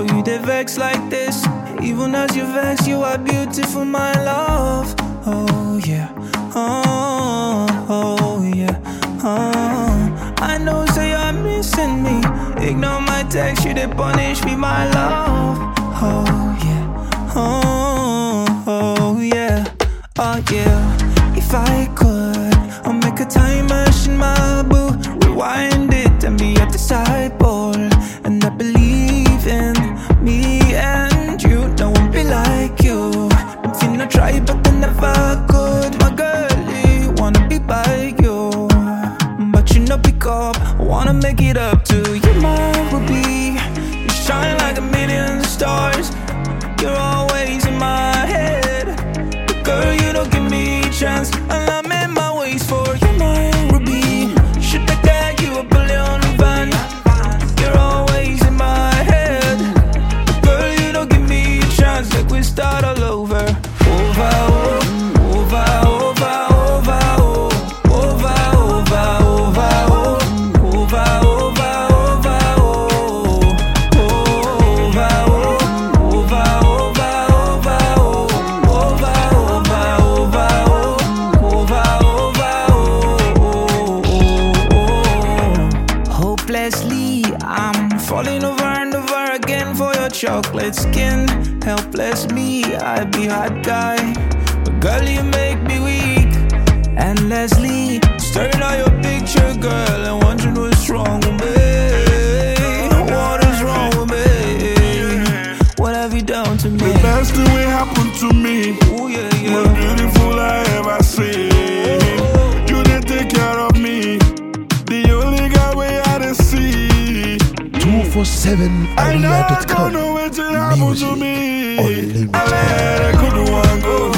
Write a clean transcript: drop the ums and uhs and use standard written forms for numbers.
you they vex like this? Even as you vex, you are beautiful, my love. Oh yeah, oh yeah, I know, say you're missing me. Ignore my text, you they punish me, my love. Oh yeah, oh yeah, oh yeah. If I could, I'll make a time machine, my boo. Rewind it and be at the sideboard. And I believe in me and you. No one be like you. I'm finna try but I never could. My girlie, wanna be by you, but you know pick up, I wanna make it up to you, my ruby. You shine like a million stars. You're always in my head. But girl, you don't give me a chance. And I'm in my ways for you, my ruby. Should I get you a billion van? You're always in my head. But girl, you don't give me a chance. Like we start all over. Over, over, over, over, over, over, over, over, hopelessly, I'm falling over and over again for your chocolate skin. Helpless me, I be hot guy, but girl you make me weak. Endlessly staring at your picture, girl, and wondering what's wrong with me. What is wrong with me? What have you done to me? The best thing will happen to me. Ooh, yeah, yeah. Most beautiful I ever seen. You didn't take care of me. The only guy we had to see. 247aria.com. I don't know what happened to me. Unlimited. I let a good one go.